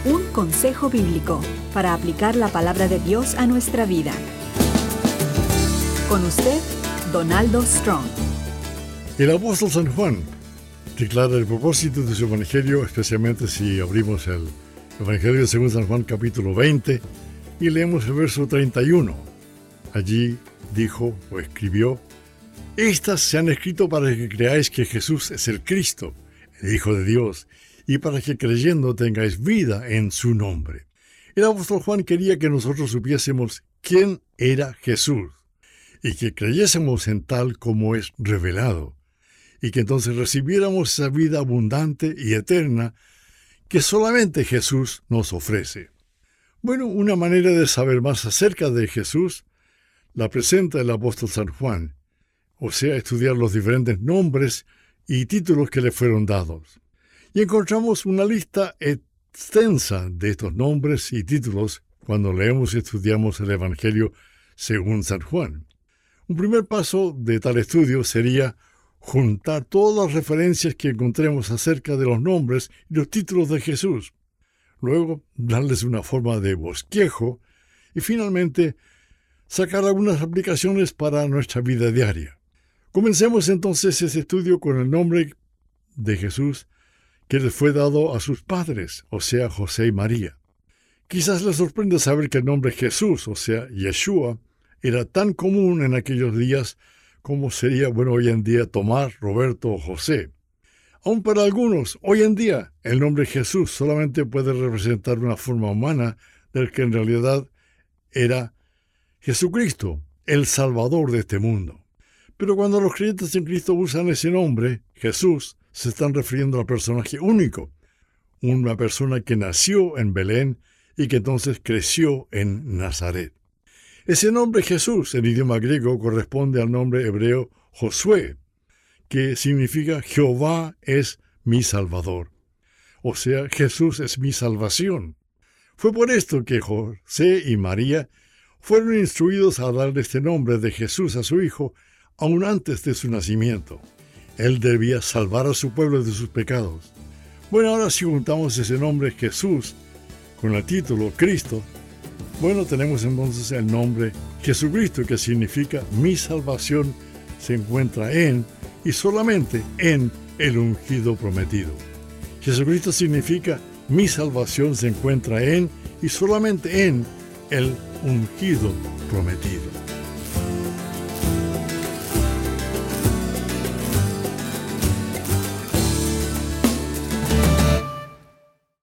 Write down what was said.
Un consejo bíblico para aplicar la palabra de Dios a nuestra vida. Con usted, Donaldo Strong. El apóstol San Juan declara el propósito de su evangelio, especialmente si abrimos el evangelio según San Juan capítulo 20 y leemos el verso 31. Allí dijo o escribió: estas se han escrito para que creáis que Jesús es el Cristo, el Hijo de Dios, y para que creyendo tengáis vida en su nombre. El apóstol Juan quería que nosotros supiésemos quién era Jesús y que creyésemos en tal como es revelado, y que entonces recibiéramos esa vida abundante y eterna que solamente Jesús nos ofrece. Bueno, una manera de saber más acerca de Jesús la presenta el apóstol San Juan, o sea, estudiar los diferentes nombres y títulos que le fueron dados. Y encontramos una lista extensa de estos nombres y títulos cuando leemos y estudiamos el Evangelio según San Juan. Un primer paso de tal estudio sería juntar todas las referencias que encontremos acerca de los nombres y los títulos de Jesús. Luego, darles una forma de bosquejo y finalmente sacar algunas aplicaciones para nuestra vida diaria. Comencemos entonces ese estudio con el nombre de Jesús que les fue dado a sus padres, o sea, José y María. Quizás les sorprenda saber que el nombre Jesús, o sea, Yeshua, era tan común en aquellos días como sería, hoy en día Tomás, Roberto o José. Aun para algunos, hoy en día, el nombre Jesús solamente puede representar una forma humana del que en realidad era Jesucristo, el Salvador de este mundo. Pero cuando los creyentes en Cristo usan ese nombre, Jesús, se están refiriendo al personaje único, una persona que nació en Belén y que entonces creció en Nazaret. Ese nombre Jesús en idioma griego corresponde al nombre hebreo Josué, que significa Jehová es mi Salvador. O sea, Jesús es mi salvación. Fue por esto que José y María fueron instruidos a darle este nombre de Jesús a su hijo aún antes de su nacimiento. Él debía salvar a su pueblo de sus pecados. Ahora si juntamos ese nombre Jesús con el título Cristo, tenemos entonces el nombre Jesucristo, que significa mi salvación se encuentra en y solamente en el ungido prometido. Jesucristo significa mi salvación se encuentra en y solamente en el ungido prometido.